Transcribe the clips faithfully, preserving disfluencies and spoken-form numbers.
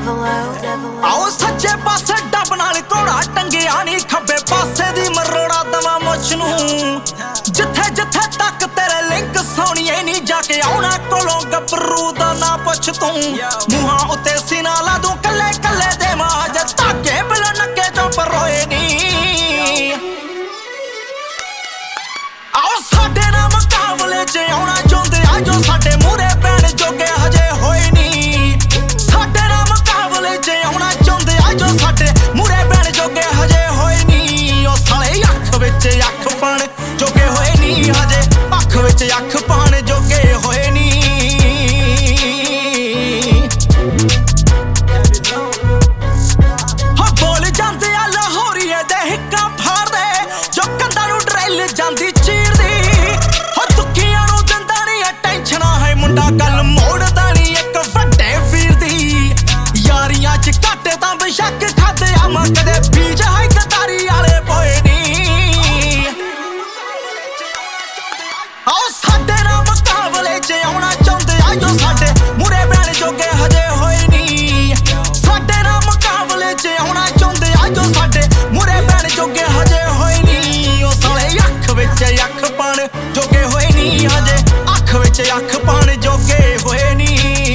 आओ सच्चे पासे डब नाल घोड़ा टंगिया नी खब्बे पासे दी मरोड़ा दवा मुछ नूं जिथे जिथे तक तेरे लिंक सोनिए नी जाके आउणा कोलों गबरू दा ना पुछ तूं मूहां उत्ते सीना ला दूं कल्ले कल्ले दे माज ताके बिल नक्के चों परोए नी आओ साडे ना मुकाबले च आउणा चाहुंदे आ जो साडे मूहरे पैण जोगे हजे होए नी साडे ना मुकाबले च आउणा चाहुंदे आ जो साडे मूहरे पैण जोगे हजे होए नी ओ साले अख विच अख पाण जोगे होए नी हजे अख विच अख पाण जोगे होए नी हो बोल जांदे आ लाहौरीए दे हिक्का फाड़दे जो कंधां नूं ड्रिल जांदी चीरदी हो दुखियां नूं दिंदा नी टेंशना है मुंडा गल मोड़दा नी इक वड्डे वीर दी यारियां च घाटे तां बेशक खादे आ मैं कदे बीज है गदारी आले पोए नी आओ साडे ना मुकाबले च आउणा चाहुंदे आ जो साडे मूहरे पैण जोगे हजे होए नी साडे ना मुकाबले च आउणा चाहुंदे आ जो साडे मूहरे पैण जोगे हजे होए नी ओ साले अख विच अख पाण जोगे होए नी हजे अख विच अख पाण जोगे होए नी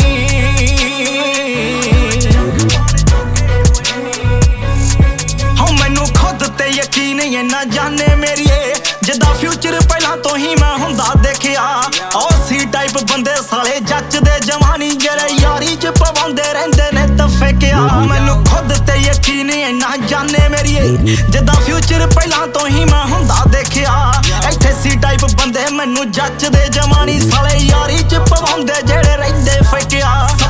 हो मैनू खुद ते यकीन ही ना जाने मेरीए जिदा फ्यूचर पहला तो ही मैं हुंदा देखिया ओ सी टाइप बंदे साले जचदे जवानी जेरे यारी च पवांदे रहिंदे ने तफेकिया मैनू खुद ते यकीन ही ना जाने मेरीए जिदा फ्यूचर पहला तो ही मैं हुंदा देखिया इत्थे सी टाइप बंदे मैनू जचदे जवानी साले यारी च पवांदे जेरे रहिंदे फेकिया।